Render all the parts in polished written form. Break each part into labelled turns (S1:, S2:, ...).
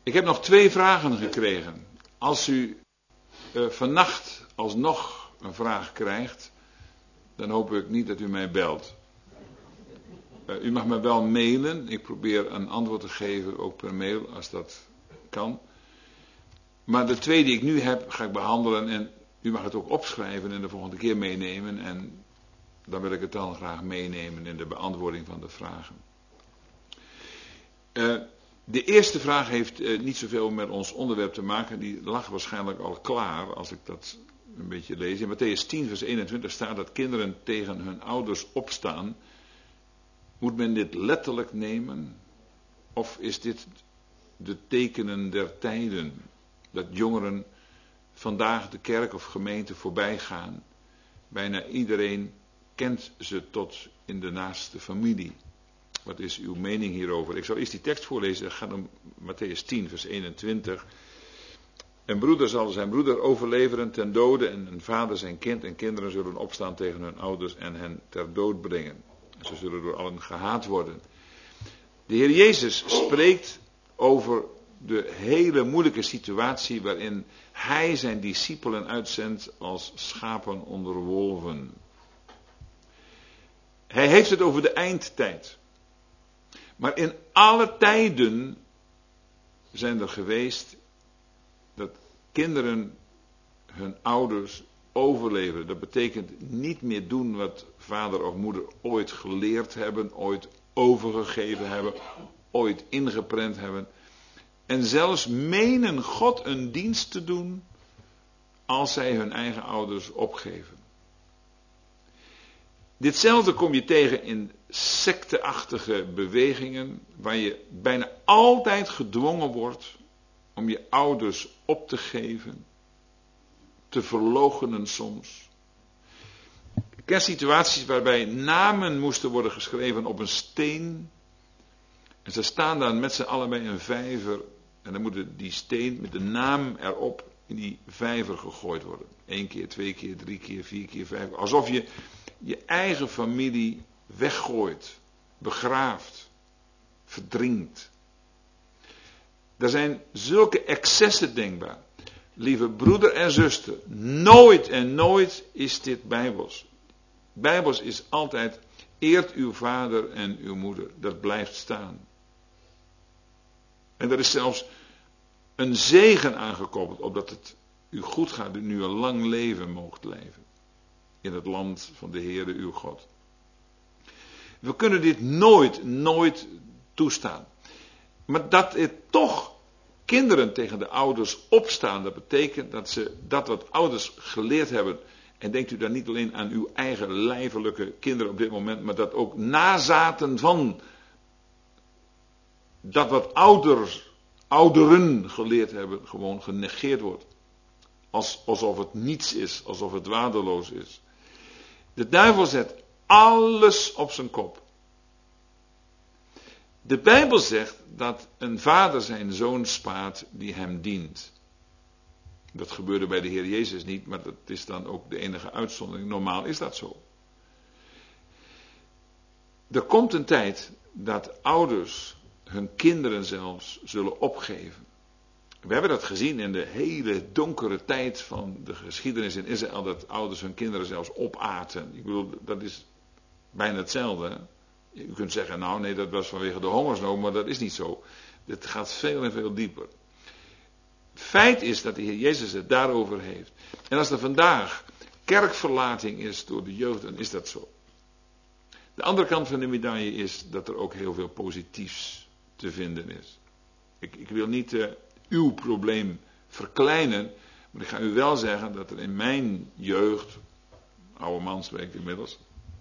S1: Ik heb nog 2 vragen gekregen. Als u vannacht alsnog een vraag krijgt, dan hoop ik niet dat u mij belt. U mag me wel mailen. Ik probeer een antwoord te geven, ook per mail, als dat kan. Maar de 2 die ik nu heb, ga ik behandelen. En u mag het ook opschrijven en de volgende keer meenemen. En dan wil ik het dan graag meenemen in de beantwoording van de vragen. De eerste vraag heeft niet zoveel met ons onderwerp te maken. Die lag waarschijnlijk al klaar als ik dat een beetje lees. In Mattheüs 10 vers 21 staat dat kinderen tegen hun ouders opstaan. Moet men dit letterlijk nemen? Of is dit de tekenen der tijden? Dat jongeren vandaag de kerk of gemeente voorbij gaan. Bijna iedereen kent ze tot in de naaste familie. Wat is uw mening hierover? Ik zal eerst die tekst voorlezen. Het gaat om Mattheüs 10 vers 21. Een broeder zal zijn broeder overleveren ten dode en een vader zijn kind. En kinderen zullen opstaan tegen hun ouders en hen ter dood brengen. Ze zullen door allen gehaat worden. De Heer Jezus spreekt over de hele moeilijke situatie waarin hij zijn discipelen uitzendt als schapen onder wolven. Hij heeft het over de eindtijd. Maar in alle tijden zijn er geweest dat kinderen hun ouders overleveren. Dat betekent niet meer doen wat vader of moeder ooit geleerd hebben, ooit overgegeven hebben, ooit ingeprent hebben. En zelfs menen God een dienst te doen als zij hun eigen ouders opgeven. Ditzelfde kom je tegen in secteachtige bewegingen, waar je bijna altijd gedwongen wordt om je ouders op te geven, te verloochenen soms. Ik ken situaties waarbij namen moesten worden geschreven op een steen. En ze staan dan met z'n allen bij een vijver. En dan moet die steen met de naam erop in die vijver gegooid worden. 1 keer, 2 keer, 3 keer, 4 keer, 5 keer. Alsof je je eigen familie weggooit, begraaft, verdrinkt. Er zijn zulke excessen denkbaar. Lieve broeder en zuster, nooit en nooit is dit bijbels. Bijbels is altijd, eert uw vader en uw moeder. Dat blijft staan. En er is zelfs een zegen aangekoppeld, opdat het u goed gaat, en u een lang leven moogt leven. In het land van de Heere uw God. We kunnen dit nooit toestaan. Maar dat het toch kinderen tegen de ouders opstaan, dat betekent dat ze dat wat ouders geleerd hebben. En denkt u dan niet alleen aan uw eigen lijfelijke kinderen op dit moment, maar dat ook nazaten van dat wat ouderen geleerd hebben, gewoon genegeerd wordt. Alsof het niets is, alsof het waardeloos is. De duivel zet alles op zijn kop. De Bijbel zegt dat een vader zijn zoon spaadt die hem dient. Dat gebeurde bij de Heer Jezus niet, maar dat is dan ook de enige uitzondering. Normaal is dat zo. Er komt een tijd dat ouders hun kinderen zelfs zullen opgeven. We hebben dat gezien in de hele donkere tijd van de geschiedenis in Israël, dat ouders hun kinderen zelfs opaten. Ik bedoel, dat is bijna hetzelfde. Hè? U kunt zeggen, nou nee, dat was vanwege de hongersnood, maar dat is niet zo. Het gaat veel en veel dieper. Feit is dat de Heer Jezus het daarover heeft. En als er vandaag kerkverlating is door de jeugd, dan is dat zo. De andere kant van de medaille is dat er ook heel veel positiefs te vinden is. Ik wil niet uw probleem verkleinen, maar ik ga u wel zeggen dat er in mijn jeugd, oude man spreekt inmiddels,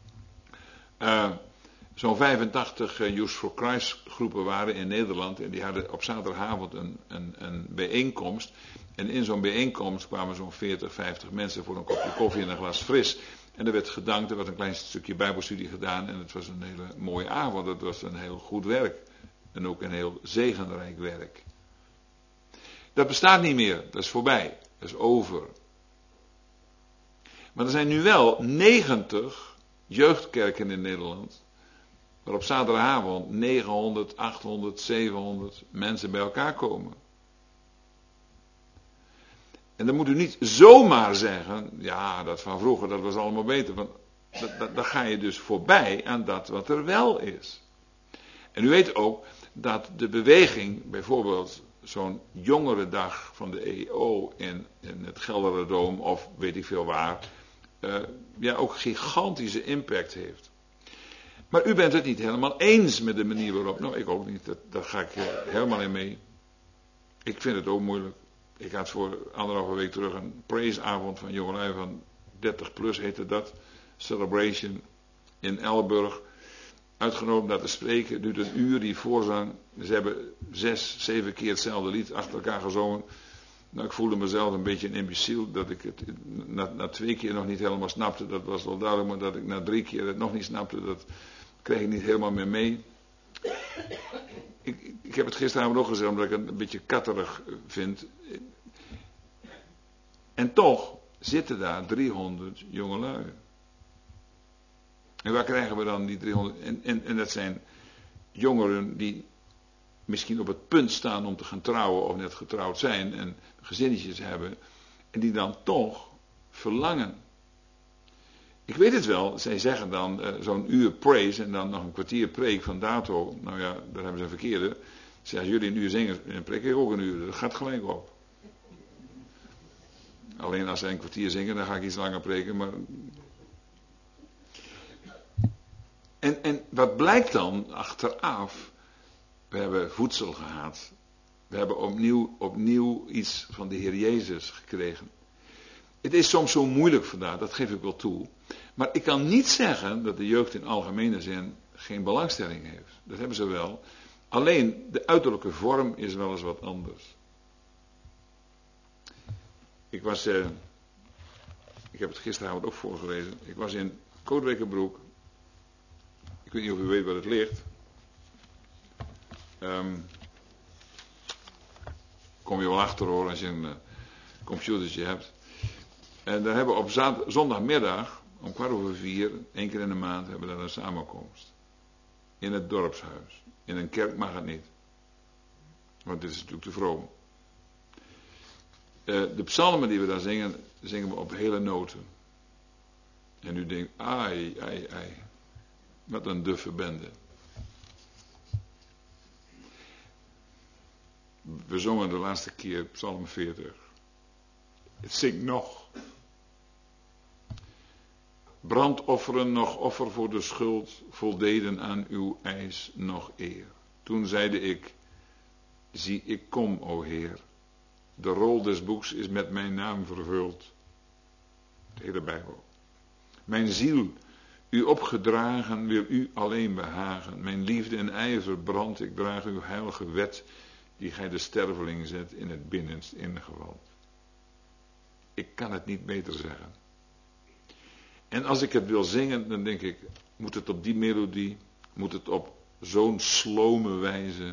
S1: zo'n 85 Youth for Christ groepen waren in Nederland. En die hadden op zaterdagavond een bijeenkomst. En in zo'n bijeenkomst kwamen zo'n 40, 50 mensen voor een kopje koffie en een glas fris. En er werd gedankt, er werd een klein stukje bijbelstudie gedaan. En het was een hele mooie avond. Het was een heel goed werk. En ook een heel zegenrijk werk. Dat bestaat niet meer. Dat is voorbij. Dat is over. Maar er zijn nu wel 90 jeugdkerken in Nederland. Waar op zaterdagavond 900, 800, 700 mensen bij elkaar komen. En dan moet u niet zomaar zeggen, ja, dat van vroeger, dat was allemaal beter. Want dan ga je dus voorbij aan dat wat er wel is. En u weet ook dat de beweging, bijvoorbeeld zo'n jongerendag van de EO in het Gelderdoom of weet ik veel waar, ook gigantische impact heeft. Maar u bent het niet helemaal eens met de manier waarop. Nou, ik ook niet. Daar ga ik helemaal in mee. Ik vind het ook moeilijk. Ik had voor 1,5 week terug een praise-avond van jongelui van 30 plus heette dat. Celebration in Elburg. Uitgenodigd om daar te spreken. Duurt een uur die voorzang. Ze hebben 6, 7 keer hetzelfde lied achter elkaar gezongen. Nou, ik voelde mezelf een beetje een imbeciel. Dat ik het na 2 keer nog niet helemaal snapte. Dat was wel duidelijk. Maar dat ik na 3 keer het nog niet snapte. Dat kreeg ik niet helemaal meer mee. Ik heb het gisteravond ook gezegd, omdat ik het een beetje katterig vind. En toch zitten daar 300 jongelui. En waar krijgen we dan die 300? En dat zijn jongeren die misschien op het punt staan om te gaan trouwen of net getrouwd zijn en gezinnetjes hebben. En die dan toch verlangen. Ik weet het wel, zij zeggen dan zo'n uur praise en dan nog een kwartier preek van dato. Nou ja, daar hebben ze een verkeerde. Als jullie een uur zingen, dan preek ik ook een uur. Dat gaat gelijk op. Alleen als zij een kwartier zingen, dan ga ik iets langer preken. Maar... En wat blijkt dan achteraf? We hebben voedsel gehad. We hebben opnieuw iets van de Heer Jezus gekregen. Het is soms zo moeilijk vandaag, dat geef ik wel toe. Maar ik kan niet zeggen dat de jeugd in algemene zin geen belangstelling heeft. Dat hebben ze wel. Alleen de uiterlijke vorm is wel eens wat anders. Ik heb het gisteravond ook voorgelezen. Ik was in Kootwijkerbroek. Ik weet niet of u weet waar het ligt. Kom je wel achter hoor als je een computertje hebt. En daar hebben we op zondagmiddag om 4:15, 1 keer in de maand, hebben we daar een samenkomst. In het dorpshuis. In een kerk mag het niet. Want dit is natuurlijk te vroom. De psalmen die we daar zingen, zingen we op hele noten. En u denkt, ai. Wat een duffe bende. We zongen de laatste keer psalm 40. Het zingt nog. Brandofferen nog offer voor de schuld voldeden aan uw eis nog eer. Toen zeide ik, zie ik kom, o Heer. De rol des boeks is met mijn naam vervuld. De hele Bijbel. Mijn ziel, u opgedragen, wil u alleen behagen. Mijn liefde en ijver brandt, ik draag uw heilige wet, die gij de sterveling zet in het binnenst ingewand. Ik kan het niet beter zeggen. En als ik het wil zingen, dan denk ik, moet het op die melodie, moet het op zo'n slome wijze.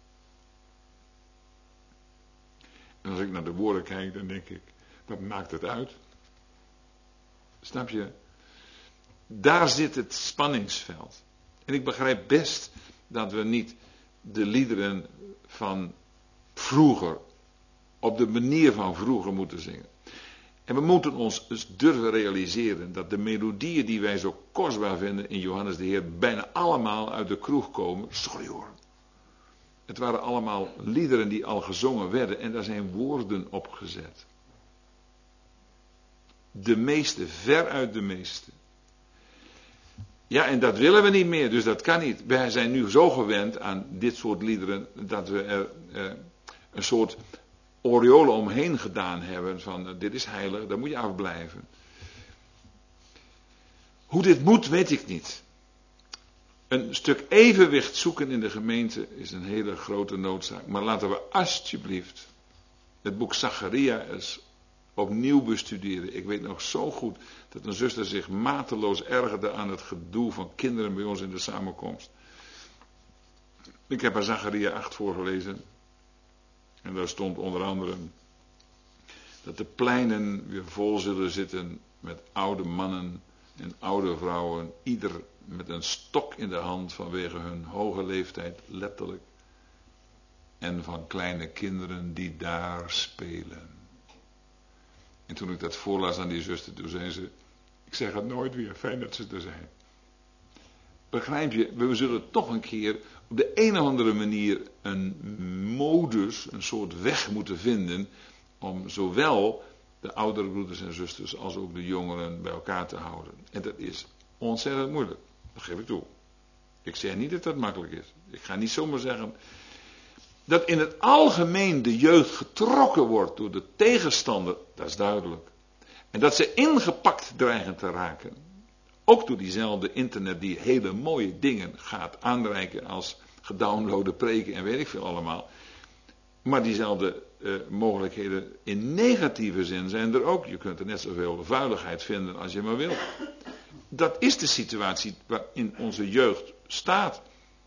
S1: En als ik naar de woorden kijk, dan denk ik, wat maakt het uit? Snap je? Daar zit het spanningsveld. En ik begrijp best dat we niet de liederen van vroeger, op de manier van vroeger moeten zingen. En we moeten ons dus durven realiseren dat de melodieën die wij zo kostbaar vinden in Johannes de Heer bijna allemaal uit de kroeg komen. Sorry hoor. Het waren allemaal liederen die al gezongen werden en daar zijn woorden op gezet. De meeste, veruit de meeste. Ja, en dat willen we niet meer, dus dat kan niet. Wij zijn nu zo gewend aan dit soort liederen dat we er een soort aureolen omheen gedaan hebben van dit is heilig, daar moet je afblijven. Hoe dit moet, weet ik niet. Een stuk evenwicht zoeken in de gemeente is een hele grote noodzaak. Maar laten we alsjeblieft het boek Zachariah opnieuw bestuderen. Ik weet nog zo goed dat een zuster zich mateloos ergerde aan het gedoe van kinderen bij ons in de samenkomst. Ik heb haar Zachariah 8 voorgelezen. En daar stond onder andere dat de pleinen weer vol zullen zitten met oude mannen en oude vrouwen. Ieder met een stok in de hand vanwege hun hoge leeftijd, letterlijk. En van kleine kinderen die daar spelen. En toen ik dat voorlas aan die zuster, toen zei ze, ik zeg het nooit weer, fijn dat ze er zijn. Begrijp je, we zullen toch een keer op de een of andere manier een modus, een soort weg moeten vinden om zowel de oudere broeders en zusters als ook de jongeren bij elkaar te houden. En dat is ontzettend moeilijk, dat geef ik toe. Ik zeg niet dat dat makkelijk is. Ik ga niet zomaar zeggen dat in het algemeen de jeugd getrokken wordt door de tegenstander, dat is duidelijk. En dat ze ingepakt dreigen te raken. Ook door diezelfde internet die hele mooie dingen gaat aanreiken als gedownloade preken en weet ik veel allemaal. Maar diezelfde mogelijkheden in negatieve zin zijn er ook. Je kunt er net zoveel vuiligheid vinden als je maar wilt. Dat is de situatie waarin onze jeugd staat.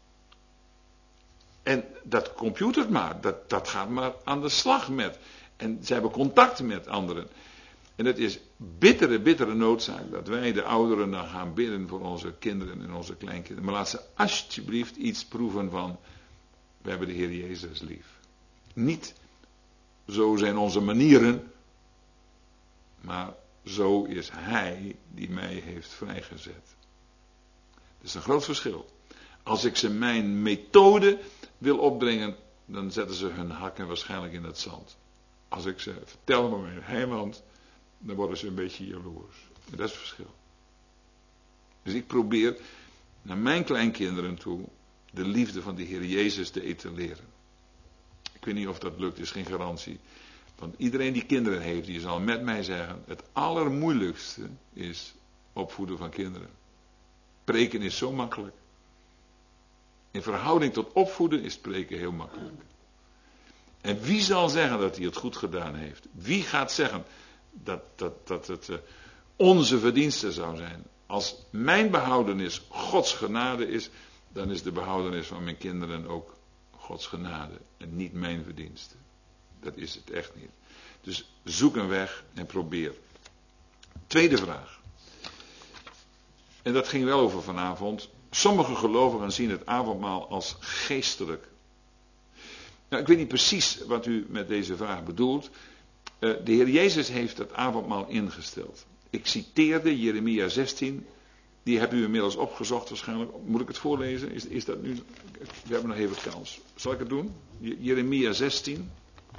S1: En dat computert maar, dat gaat maar aan de slag met. En ze hebben contact met anderen. En het is bittere noodzaak dat wij de ouderen dan gaan bidden voor onze kinderen en onze kleinkinderen. Maar laat ze alsjeblieft iets proeven van, we hebben de Heer Jezus lief. Niet, zo zijn onze manieren, maar zo is Hij die mij heeft vrijgezet. Dat is een groot verschil. Als ik ze mijn methode wil opdringen, dan zetten ze hun hakken waarschijnlijk in het zand. Als ik ze vertel van mijn heiland, dan worden ze een beetje jaloers. En dat is het verschil. Dus ik probeer naar mijn kleinkinderen toe de liefde van de Heer Jezus te etaleren. Ik weet niet of dat lukt, is geen garantie. Want iedereen die kinderen heeft, die zal met mij zeggen, het allermoeilijkste is opvoeden van kinderen. Preken is zo makkelijk. In verhouding tot opvoeden is spreken heel makkelijk. En wie zal zeggen dat hij het goed gedaan heeft? Wie gaat zeggen dat het onze verdienste zou zijn? Als mijn behoudenis Gods genade is, dan is de behoudenis van mijn kinderen ook Gods genade. En niet mijn verdienste. Dat is het echt niet. Dus zoek een weg en probeer. Tweede vraag. En dat ging wel over vanavond. Sommige gelovigen zien het avondmaal als geestelijk. Nou, ik weet niet precies wat u met deze vraag bedoelt. De Heer Jezus heeft het avondmaal ingesteld. Ik citeerde Jeremia 16. Die hebt u inmiddels opgezocht waarschijnlijk. Moet ik het voorlezen? Is dat nu? We hebben nog even kans. Zal ik het doen? Jeremia 16.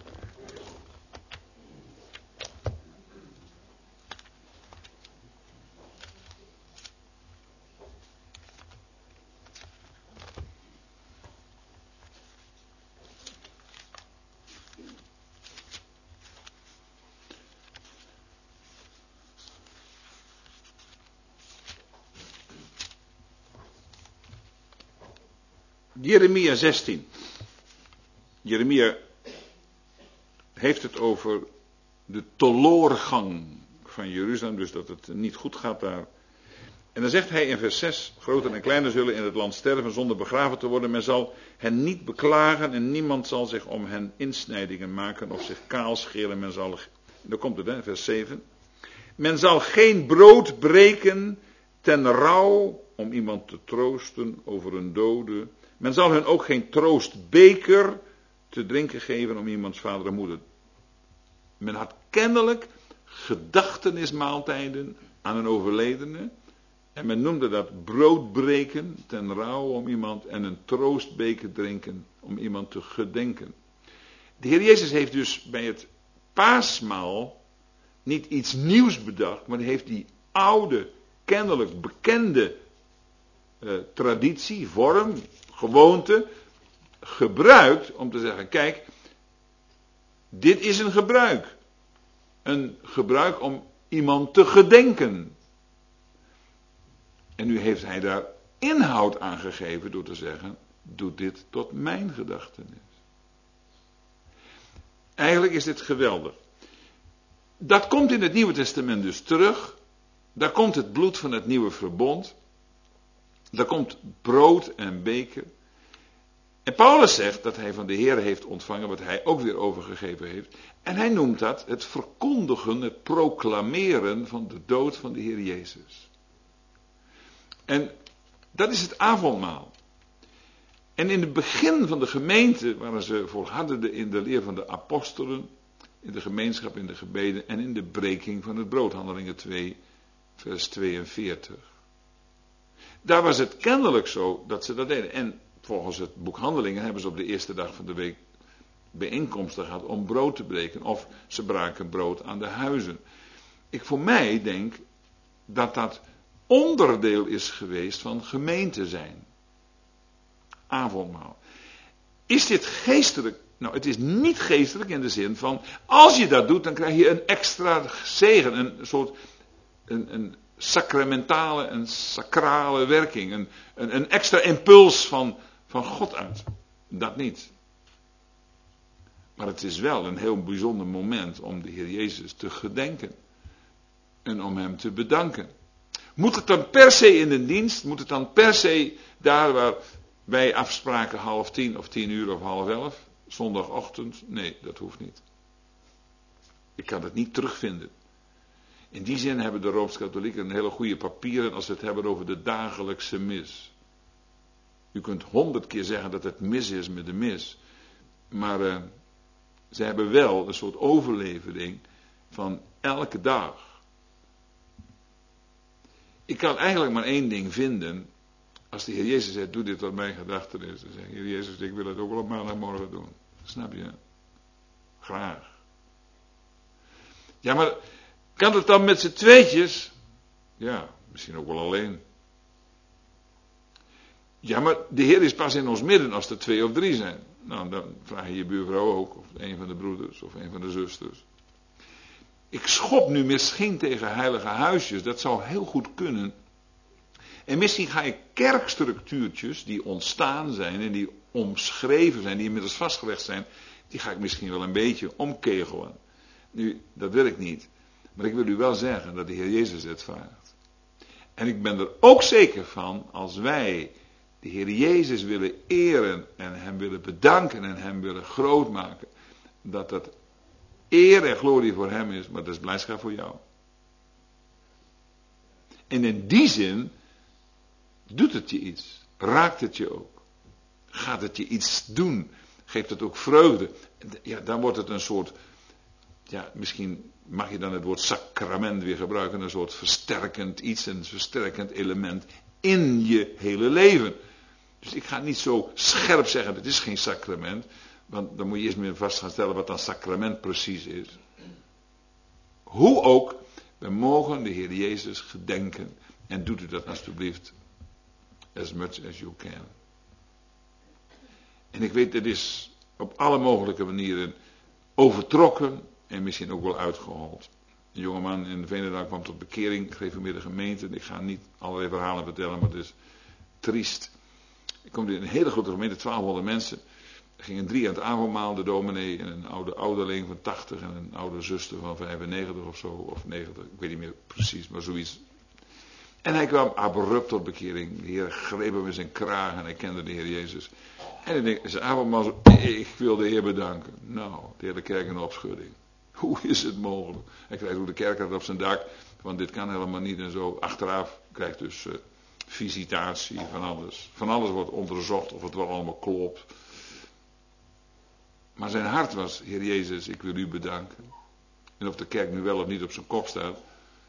S1: Jeremia 16. Jeremia heeft het over de teloorgang van Jeruzalem, dus dat het niet goed gaat daar. En dan zegt hij in vers 6, groten en kleinen zullen in het land sterven zonder begraven te worden. Men zal hen niet beklagen en niemand zal zich om hen insnijdingen maken of zich kaal scheren. Men zal, daar komt het hè, vers 7. Men zal geen brood breken ten rouw om iemand te troosten over een dode. Men zal hun ook geen troostbeker te drinken geven om iemands vader en moeder. Men had kennelijk gedachtenismaaltijden aan een overledene. En men noemde dat broodbreken ten rouw om iemand en een troostbeker drinken om iemand te gedenken. De Heer Jezus heeft dus bij het paasmaal niet iets nieuws bedacht, maar hij heeft die oude, kennelijk bekende traditie, vorm, gewoonte gebruikt om te zeggen, kijk, dit is een gebruik. Een gebruik om iemand te gedenken. En nu heeft hij daar inhoud aan gegeven door te zeggen, doe dit tot mijn gedachtenis. Eigenlijk is dit geweldig. Dat komt in het Nieuwe Testament dus terug. Daar komt het bloed van het nieuwe verbond. Daar komt brood en beker. En Paulus zegt dat hij van de Heer heeft ontvangen wat hij ook weer overgegeven heeft. En hij noemt dat het verkondigen, het proclameren van de dood van de Heer Jezus. En dat is het avondmaal. En in het begin van de gemeente, waar ze volharden in de leer van de apostelen, in de gemeenschap, in de gebeden en in de breking van het brood. Handelingen 2, vers 42. Daar was het kennelijk zo dat ze dat deden. En volgens het boek Handelingen hebben ze op de eerste dag van de week bijeenkomsten gehad om brood te breken. Of ze braken brood aan de huizen. Ik voor mij denk dat dat onderdeel is geweest van gemeente zijn. Avondmaal. Is dit geestelijk? Nou, het is niet geestelijk in de zin van, als je dat doet, dan krijg je een extra zegen, een soort, een sacramentale, een sacrale werking, een extra impuls van God uit. Dat niet. Maar het is wel een heel bijzonder moment om de Heer Jezus te gedenken. En om hem te bedanken. Moet het dan per se in de dienst? Moet het dan per se daar waar wij afspraken 9:30 of 10:00 of 10:30? Zondagochtend? Nee, dat hoeft niet. Ik kan het niet terugvinden. In die zin hebben de Rooms-Katholieken een hele goede papieren als we het hebben over de dagelijkse mis. U kunt 100 keer zeggen dat het mis is met de mis. Maar ze hebben wel een soort overlevering van elke dag. Ik kan eigenlijk maar één ding vinden. Als de Heer Jezus zegt, doe dit wat mijn gedachte is. Dan zeg ik, Heer Jezus, ik wil het ook wel op maandagmorgen doen. Snap je? Graag. Ja, maar kan het dan met z'n tweetjes? Ja, misschien ook wel alleen. Ja, maar de Heer is pas in ons midden als er 2 of 3 zijn. Nou, dan vraag je je buurvrouw ook, of een van de broeders, of een van de zusters. Ik schop nu misschien tegen heilige huisjes, dat zou heel goed kunnen. En misschien ga ik kerkstructuurtjes die ontstaan zijn en die omschreven zijn, die inmiddels vastgelegd zijn, die ga ik misschien wel een beetje omkegelen. Nu, dat wil ik niet. Maar ik wil u wel zeggen dat de Heer Jezus het vraagt. En ik ben er ook zeker van, als wij de Heer Jezus willen eren en hem willen bedanken en hem willen groot maken, dat dat eer en glorie voor hem is, maar dat is blijdschap voor jou. En in die zin doet het je iets, raakt het je ook, gaat het je iets doen, geeft het ook vreugde. Ja, dan wordt het een soort, ja, misschien mag je dan het woord sacrament weer gebruiken, een soort versterkend iets, een versterkend element in je hele leven. Dus ik ga niet zo scherp zeggen, het is geen sacrament, want dan moet je eerst meer vast gaan stellen wat dan sacrament precies is. Hoe ook, we mogen de Heer Jezus gedenken. En doet u dat alstublieft as much as you can. En ik weet, dit is op alle mogelijke manieren overtrokken en misschien ook wel uitgehold. Een jongeman in Veenendaal kwam tot bekering, gereformeerde gemeente. Ik ga niet allerlei verhalen vertellen, maar het is triest. Ik kom in een hele grote gemeente, 1200 mensen. Er gingen 3 aan het avondmaal, de dominee en een oude ouderling van 80 en een oude zuster van 95 of zo, of 90, ik weet niet meer precies, maar zoiets. En hij kwam abrupt tot bekering. De Heer greep hem in zijn kraag en hij kende de Heer Jezus. En ik denk, zijn avondmaal zo, ik wil de Heer bedanken. Nou, de hele kerk in opschudding. Hoe is het mogelijk? Hij krijgt ook de kerkraad op zijn dak, want dit kan helemaal niet en zo. Achteraf krijgt dus visitatie van alles. Van alles wordt onderzocht of het wel allemaal klopt. Maar zijn hart was, Heer Jezus, ik wil u bedanken. En of de kerk nu wel of niet op zijn kop staat.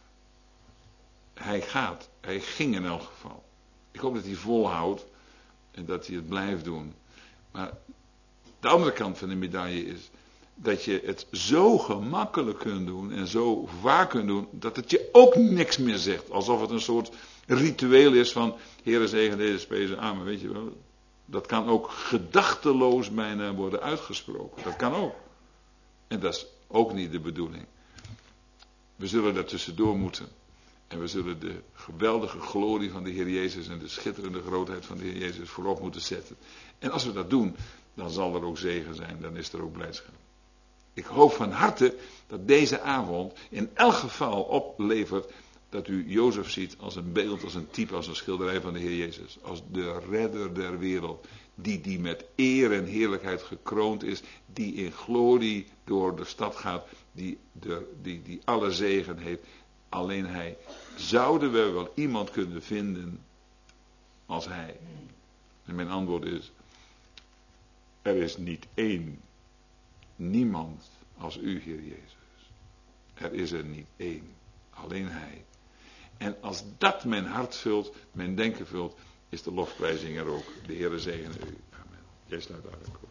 S1: Hij ging in elk geval. Ik hoop dat hij volhoudt en dat hij het blijft doen. Maar de andere kant van de medaille is dat je het zo gemakkelijk kunt doen en zo vaak kunt doen, dat het je ook niks meer zegt. Alsof het een soort ritueel is van, Heere zegen deze speze aan, maar weet je wel. Dat kan ook gedachteloos bijna worden uitgesproken. Dat kan ook. En dat is ook niet de bedoeling. We zullen daar tussendoor moeten. En we zullen de geweldige glorie van de Heer Jezus en de schitterende grootheid van de Heer Jezus voorop moeten zetten. En als we dat doen, dan zal er ook zegen zijn. Dan is er ook blijdschap. Ik hoop van harte dat deze avond in elk geval oplevert dat u Jozef ziet als een beeld, als een type, als een schilderij van de Heer Jezus. Als de redder der wereld. Die met eer en heerlijkheid gekroond is. Die in glorie door de stad gaat. Die alle zegen heeft. Alleen hij. Zouden we wel iemand kunnen vinden als hij? En mijn antwoord is. Er is niet één. Niemand als u, Heer Jezus. Er is er niet één, alleen Hij. En als dat mijn hart vult, mijn denken vult, is de lofprijzing er ook. De Heere zegene u. Amen. Jij sluit uit.